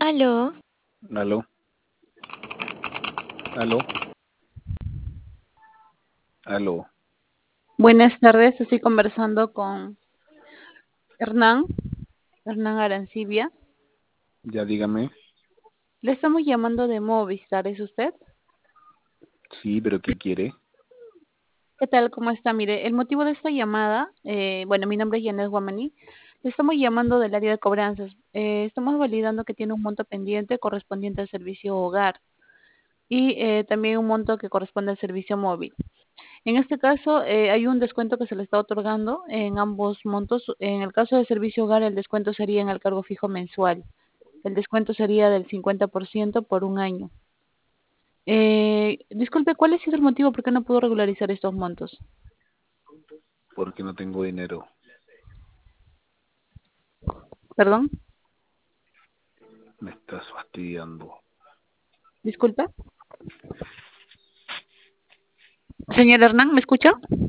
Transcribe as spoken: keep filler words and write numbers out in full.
Aló, Aló, aló, aló. Buenas tardes, estoy conversando con Hernán, Hernán Arancibia. Ya dígame. Le estamos llamando de Movistar, ¿es usted? Sí, pero ¿qué quiere? ¿Qué tal? ¿Cómo está? Mire, el motivo de esta llamada, eh, bueno, mi nombre es Yanet Guamaní, le estamos llamando del área de cobranzas. Eh, estamos validando que tiene un monto pendiente correspondiente al servicio hogar y eh, también un monto que corresponde al servicio móvil. En este caso, eh, hay un descuento que se le está otorgando en ambos montos. En el caso del servicio hogar, el descuento sería en el cargo fijo mensual. El descuento sería del cincuenta por ciento por un año. Eh, disculpe, ¿cuál ha sido el motivo por qué no pudo regularizar estos montos? Porque no tengo dinero. ¿Perdón? Me estás fastidiando. Disculpe. Señor Hernán, ¿me escucha?